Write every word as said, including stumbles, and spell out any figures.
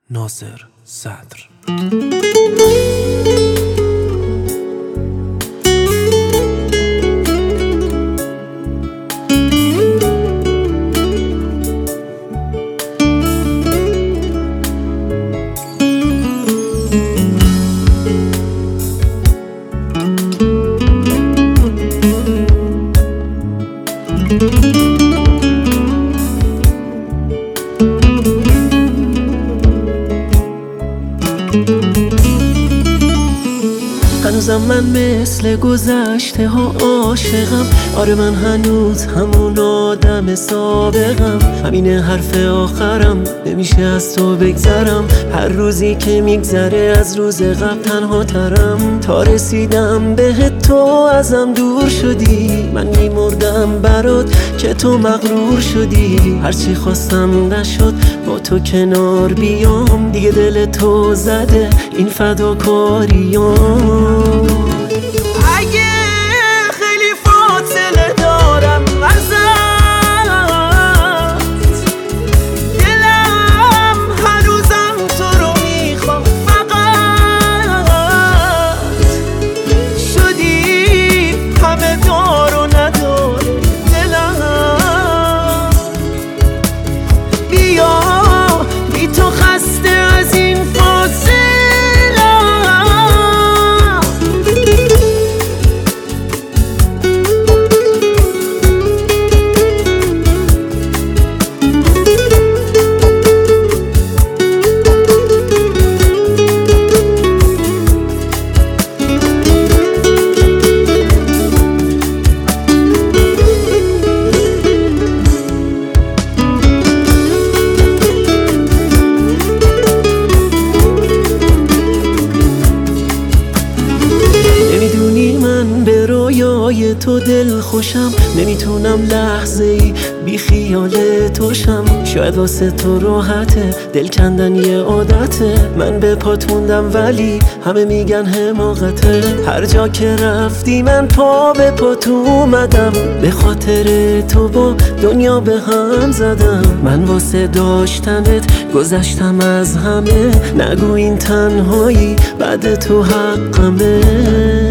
ناصر صدر. هنوزم من مثل گذشته ها عاشقم. آره من هنوز همون آدم سابقم. همینه حرف آخرم، نمیشه از تو بگذرم. هر روزی که میگذره از روز قبل تنها ترم. تا رسیدم به تو ازم دور شدی. من میمردم برات که تو مغرور شدی. هرچی خواستم نشد با تو کنار بیام. دیگه دل تو زده این فداکاریام. اگه خیلی فاصله دارم ازت، دلم هنوزم تو رو میخوام. فقط شدی همه دار و نداره دلم. بیا بی تو خسته از این فاصله. رویای تو دل خوشم، نمیتونم لحظه ای بی خیال توشم. شاید واسه تو راحته، دل کندن یه عادته. من به پات موندم ولی همه میگن حماقته. هر جا که رفتی من پا به پات اومدم. به خاطر تو با دنیا به هم زدم. من واسه داشتنت گذشتم از همه. نگو این تنهایی بعد تو حقمه.